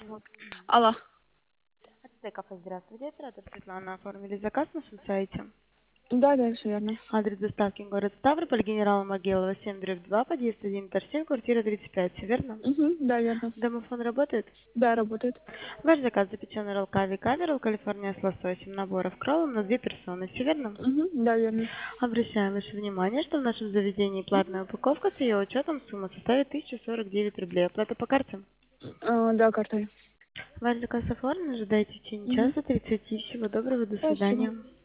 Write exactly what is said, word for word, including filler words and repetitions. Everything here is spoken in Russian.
Алло. АТТ кафе, здравствуйте. Оператор Светлана, оформили заказ на нашем сайте. Да, да, все верно. Адрес доставки город Ставрополь, генерала Могилова, семь дробь два, подъезд один, торсин, квартира тридцать пять, все верно? Угу, да, верно. Домофон работает? Да, работает. Ваш заказ запеченный ролл кави каверл, Калифорния с лососем, наборов кроллом на две персоны, все верно? Угу, да, верно. Обращаем ваше внимание, что в нашем заведении платная упаковка с ее учетом сумма составит тысяча сорок девять рублей. Оплата по карте. А, да, картой. Ваш заказ оформлен, ожидайте в течение Угу. часа тридцати. Всего доброго, до Спасибо. свидания.